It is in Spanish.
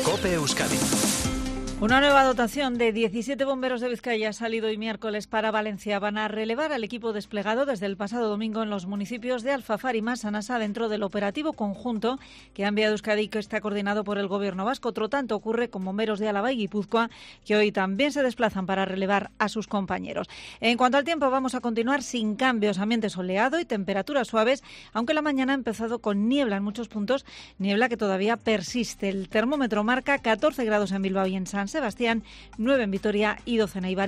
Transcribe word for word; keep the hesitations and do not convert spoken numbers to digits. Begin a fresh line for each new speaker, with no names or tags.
COPE Euskadi.
Una nueva dotación de diecisiete bomberos de Vizcaya ha salido hoy miércoles para Valencia. Van a relevar al equipo desplegado desde el pasado domingo en los municipios de Alfafar y Massanassa dentro del operativo conjunto que ha enviado Euskadi y que está coordinado por el Gobierno vasco. Otro tanto ocurre con bomberos de Álava y Guipúzcoa, que hoy también se desplazan para relevar a sus compañeros. En cuanto al tiempo, vamos a continuar sin cambios, ambiente soleado y temperaturas suaves, aunque la mañana ha empezado con niebla en muchos puntos, niebla que todavía persiste. El termómetro marca catorce grados en Bilbao y en San Sebastián, nueve en Vitoria y doce en Eibar.